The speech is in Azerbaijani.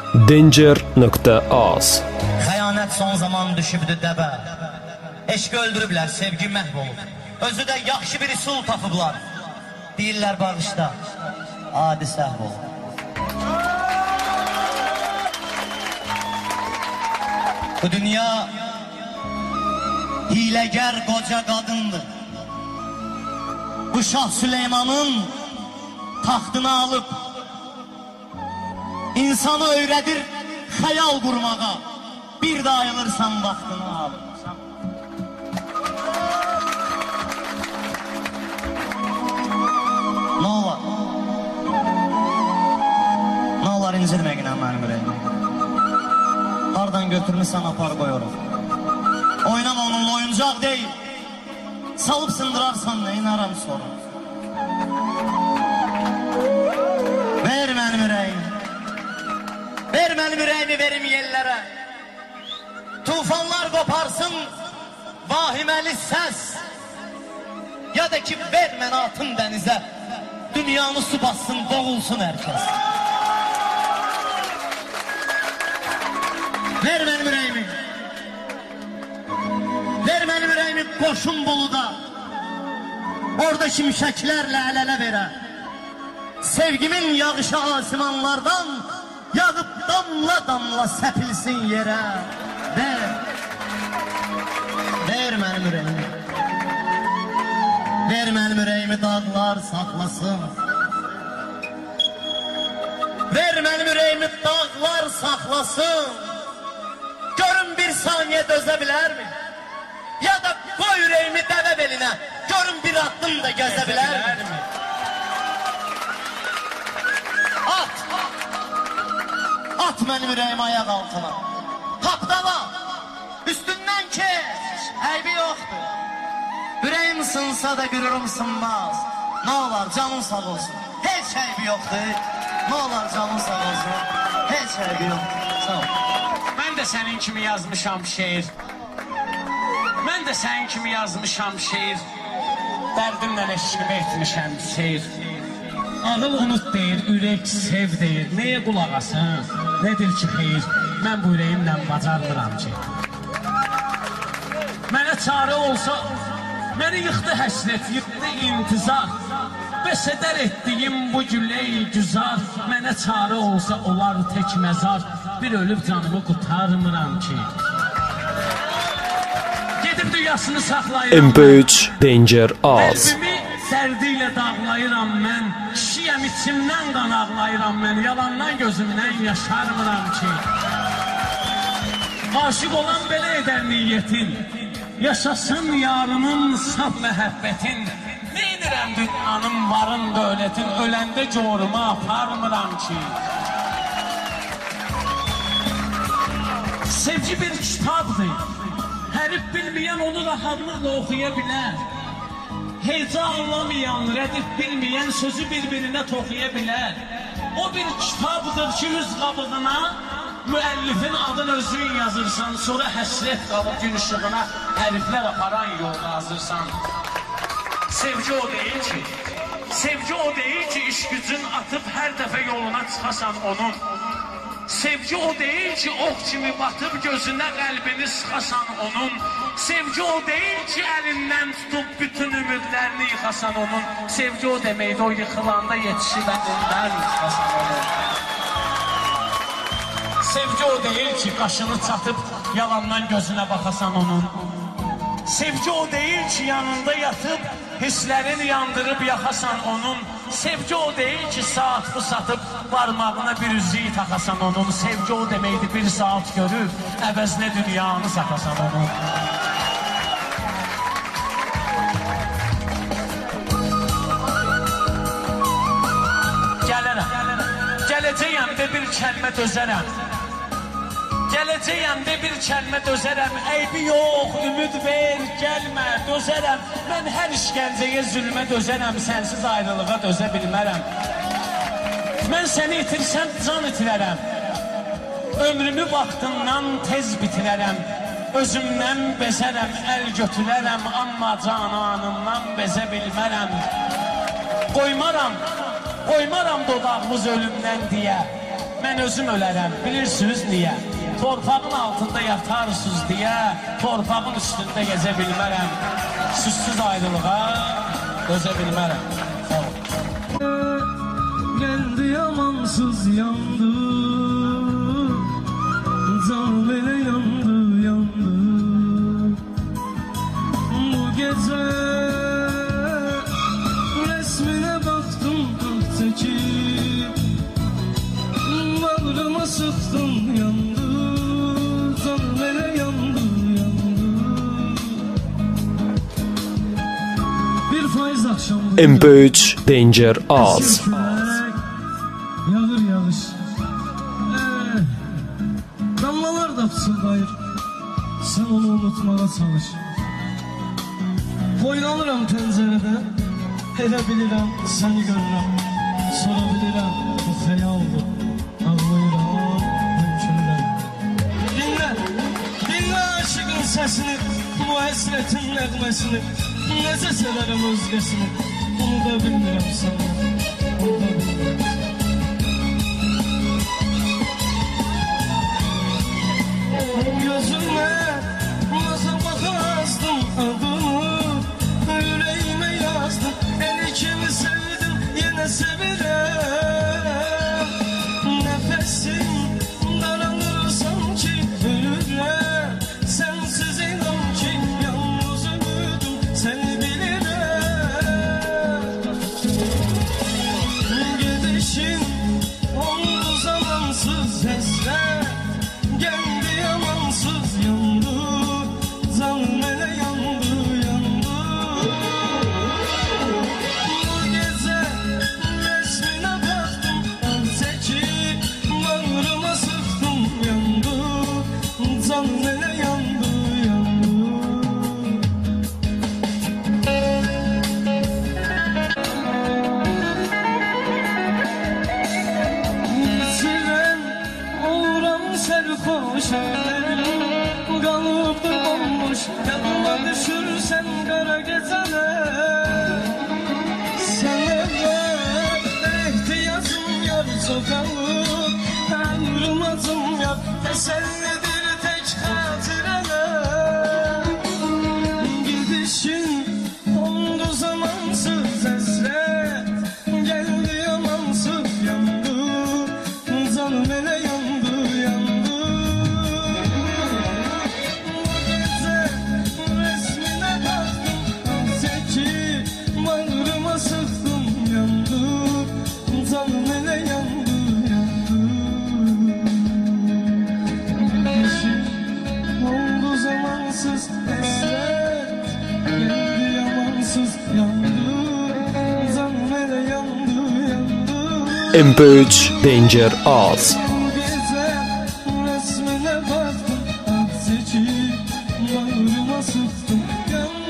Danger.az. Xəyanət son zaman düşübdü dəbə. Eşqi öldürüblər, sevgi məhv olub. Özü də yaxşı bir üsul tapıblar. Deyirlər bağışda, adi səhv olub. Bu dünya hiləgər qoca qadındır. Bu Şah Süleymanın taxtını alıb insanı öyrədir xəyal qurmağa. Bir də ayılırsan vaxtını alıb. Nə olar? Nə olar incirməyinə mənim ürəyimə? Hardan götürmüşsən apar qoyurum. Oynama onunla, oyuncaq deyil. Salıb sındırarsan neynərəm sonra. Ver mənim ürəyimi. Ver mənim ürəyimi verim yerlərə. Tufanlar qoparsın vahiməli səs. Ya da ki ver mən atım dənizə. Dünyanı su bassın, boğulsun hər kəs. Ver mənim ürəyimi. Ver mənim ürəyimi qoşun buluda. Orada şimşəklərlə əl-ələ verə. Sevgimin yağışı asimanlardan yağıb damla damla səpilsin yerə. Ver. Ver mənim ürəyimi. Ver mənim ürəyimi dağlar saxlasın. Ver mənim ürəyimi dağlar saxlasın. Görün bir saniyə dözə bilərmi? Ya da qoy ürəyimi dəvə belinə. Görün bir addım da gözə bilərmi? At! At mənim ürəyimi ayaq altına. Tapdala! Üstündən keç! Əybi yoxdur. Ürəyim sınsa da qürürüm sınmaz. Nə olar canım sağ olsun. Heç əybi yoxdur. Nə olar canım sağ olsun. Heç əybi yoxdur. Sağ ol. Mən də sənin kimi yazmışam şeir. Mən də sənin kimi yazmışam şeir. Dərdimlə eşqimi etmişəm seyir. Ağıl unut deyir, ürək sev deyir. Nəyə qulaq asın, nədir ki xeyir? Mən bu ürəyimlə bacarmıram ki. Mənə çarə olsa, məni yıxdı həsrət, yıxdı intizar. Bəsədər etdiyim bu gülləy güzar. Mənə çarə olsa olar tək məzar. Bir ölüb canımı qurtarmıram ki. Gedib dünyasını saxlayıram MP3 Danger.az. Qəlbimi dərdiyle dağlayıram mən. Kişiyəm içimdən qan ağlayıram mən. Yalandan gözümdən yaşarmıram ki. Aşıq olan belə edər niyyətin. Yaşasın yarının saf məhəbbətin. Neynirəm dünyanın varın dövlətin. Öləndə coruma aparmıram ki. Sevgi bir kitabdır. Hərif bilməyən onu rahatlıqla oxuya bilər. Heca anlamayan, rədif bilməyən sözü bir-birinə toxuya bilər. O bir kitabdır ki, yüz qabığına müəllifin adını özün yazırsan, sonra həsrət qalıb gün ışığına həriflər aparan yolda hazırsan. Sevgi o deyil ki, sevgi o deyil ki, iş gücün atıb hər dəfə yoluna çıxasan onun. Sevgi o deyil ki, ox kimi batıb gözünə qəlbini sıxasan onun. Sevgi o deyil ki, əlindən tutub bütün ümidlərini yıxasan onun. Sevgi o deməkdir, o yıxılanda yetişib əlindən yıxasan onun. Sevgi o deyil ki, qaşını çatıb yalandan gözünə baxasan onun. Sevgi o deyil ki, yanında yatıb hisslərini yandırıb yaxasan onun. Sevgi o deyil ki, saat bu satıb parmağına bir üzüyü taxasan onun. Sevgi o deməkdir, bir saat görüb əvəzinə dünyanı satasan onun. Gələcəyəm də bir kəlmə dözərəm. Gələcəyəm də bir kəlmə dözərəm. Əybi yox, ümid ver, gəlmə, dözərəm. Mən hər işgəncəyə, zülmə dözərəm. Sənsiz ayrılığa dözə bilmərəm. Mən səni itirsəm, can itirərəm. Ömrümü vaxtından tez bitirərəm. Özümdən bezərəm, əl götürərəm. Amma cananımdan bezə bilmərəm. Qoymaram dodağımız ölümdən deyə. mən özüm ölərəm. Bilirsiniz niyə? Torpağın altında yatarsınız deyə torpağın üstündə gəzə bilmərəm. Süzsüz ayrılığa dözə bilmərəm. Sağ olun. Geldi yamansız yandı, can bile yandı yandı. Bu gece resmine baktım pıhtaki, bağrıma sıktım yandı, can bile yandı yandı. Bir faiz akşamdı. MP3 Danger Az. Yağır yağış. Damlalar da fısıldayır. Sen onu unutmaya çalış. Boylanıram pəncərədə. Elə bilirəm səni görürəm. Sonra bilirəm bu xəyaldır. Ağlayıram, hönkürürəm. Dinlə, dinlə aşığın səsini, bu həsrətin nəğməsini. Necə sevərəm özgəsini. Bunu da bilmirəm sana. Bunu da bilmirəm. Gözüme nasıl bakazdım adını, yüreğime yazdım. El ikimi sevdim, yine sevirem. Nefesim daralır sanki ölürem. Sensiz inan ki yalnız ömürdüm, seni bilirim. Gidişin oldu zamansız esrer. Geldi yamansız yandı, canım ele yandı yandı. Bu gece resmine baktım önceki, bağrıma sıktım yandı, canım ele yandı yandı. Siren oluram serhoş ellerim, kalıptır bomboş. Yanıma düşürsen kara geceler. Sana ihtiyacım yar sokalıp, ayrılmazım yar. Tesellidir tek hatireler. Gidişin oldu zamansız esret. Geldi yamansız yandı, canım ele yandı yandı. Bu gece resmine baktım önceki, bağrıma sıktım yandı, canım ele yandı yandı. Gidişin oldu zamansız esret. Geldi yamansız yandı, canım ele yandı yandı. MP3 Danger Az. Bu gece resmine baktım, önceki, bağrıma sıktım yandı.